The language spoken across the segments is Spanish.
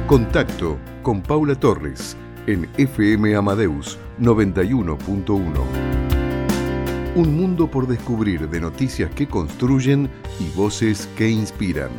Contacto con Paula Torres en FM Amadeus 91.1. Un mundo por descubrir, de noticias que construyen y voces que inspiran.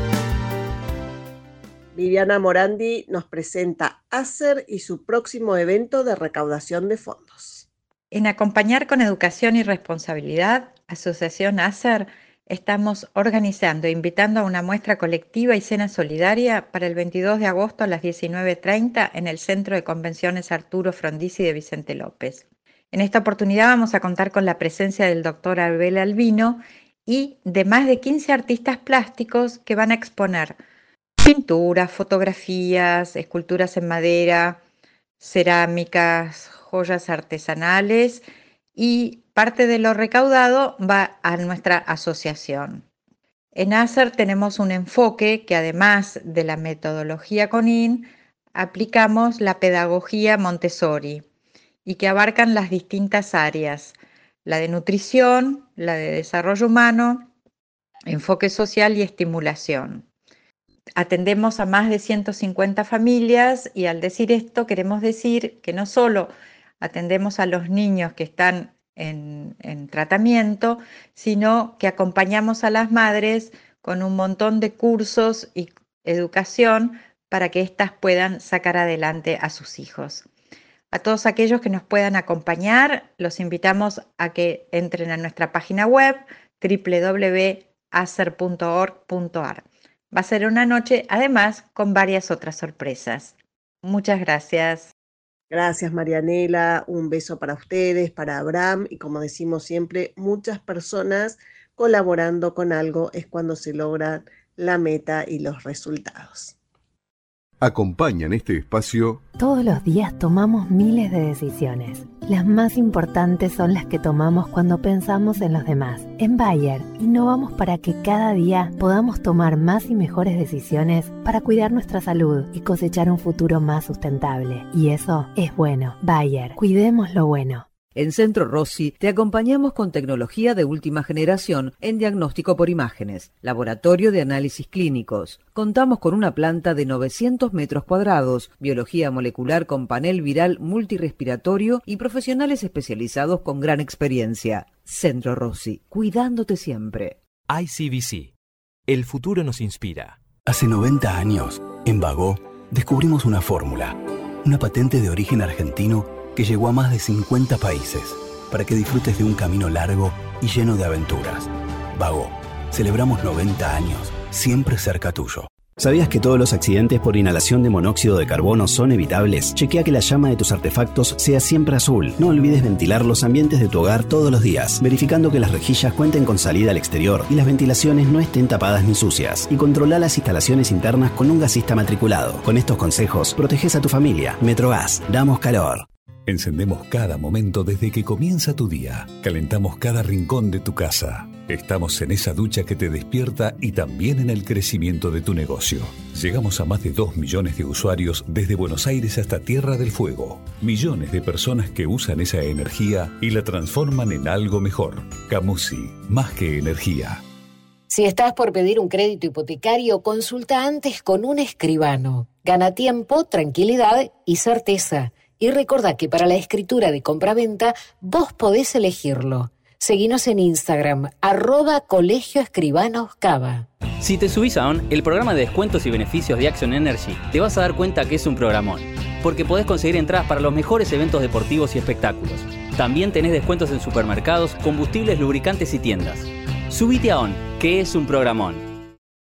Viviana Morandi nos presenta ACER y su próximo evento de recaudación de fondos. En Acompañar con Educación y Responsabilidad, Asociación ACER, estamos organizando e invitando a una muestra colectiva y cena solidaria para el 22 de agosto a las 19:30 en el Centro de Convenciones Arturo Frondizi de Vicente López. En esta oportunidad vamos a contar con la presencia del doctor Abel Albino y de más de 15 artistas plásticos que van a exponer pinturas, fotografías, esculturas en madera, cerámicas, joyas artesanales, y parte de lo recaudado va a nuestra asociación. En ACER tenemos un enfoque que, además de la metodología CONIN, aplicamos la pedagogía Montessori y que abarcan las distintas áreas: la de nutrición, la de desarrollo humano, enfoque social y estimulación. Atendemos a más de 150 familias y, al decir esto, queremos decir que no solo atendemos a los niños que están en tratamiento, sino que acompañamos a las madres con un montón de cursos y educación para que éstas puedan sacar adelante a sus hijos. A todos aquellos que nos puedan acompañar, los invitamos a que entren a nuestra página web www.acer.org.ar. Va a ser una noche, además, con varias otras sorpresas. Muchas gracias. Gracias, Marianela. Un beso para ustedes, para Abraham, y como decimos siempre, muchas personas colaborando con algo es cuando se logra la meta y los resultados. Acompañan este espacio. Todos los días tomamos miles de decisiones. Las más importantes son las que tomamos cuando pensamos en los demás. En Bayer, innovamos para que cada día podamos tomar más y mejores decisiones para cuidar nuestra salud y cosechar un futuro más sustentable. Y eso es bueno. Bayer, cuidemos lo bueno. En Centro Rossi te acompañamos con tecnología de última generación en diagnóstico por imágenes, laboratorio de análisis clínicos. Contamos con una planta de 900 metros cuadrados, biología molecular con panel viral multirrespiratorio y profesionales especializados con gran experiencia. Centro Rossi, cuidándote siempre. ICBC. El futuro nos inspira. Hace 90 años, en Bagó, descubrimos una fórmula, una patente de origen argentino que llegó a más de 50 países, para que disfrutes de un camino largo y lleno de aventuras. Bagó, celebramos 90 años, siempre cerca tuyo. ¿Sabías que todos los accidentes por inhalación de monóxido de carbono son evitables? Chequea que la llama de tus artefactos sea siempre azul. No olvides ventilar los ambientes de tu hogar todos los días, verificando que las rejillas cuenten con salida al exterior y las ventilaciones no estén tapadas ni sucias. Y controla las instalaciones internas con un gasista matriculado. Con estos consejos, proteges a tu familia. Metrogas, damos calor. Encendemos cada momento desde que comienza tu día. Calentamos cada rincón de tu casa. Estamos en esa ducha que te despierta y también en el crecimiento de tu negocio. Llegamos a más de 2 millones de usuarios desde Buenos Aires hasta Tierra del Fuego. Millones de personas que usan esa energía y la transforman en algo mejor. Camusi, más que energía. Si estás por pedir un crédito hipotecario, consulta antes con un escribano. Gana tiempo, tranquilidad y certeza. Y recordá que para la escritura de compraventa vos podés elegirlo. Seguinos en Instagram, @colegioescribanoscava. Si te subís a ON, el programa de descuentos y beneficios de Action Energy, te vas a dar cuenta que es un programón. Porque podés conseguir entradas para los mejores eventos deportivos y espectáculos. También tenés descuentos en supermercados, combustibles, lubricantes y tiendas. Subite a ON, que es un programón.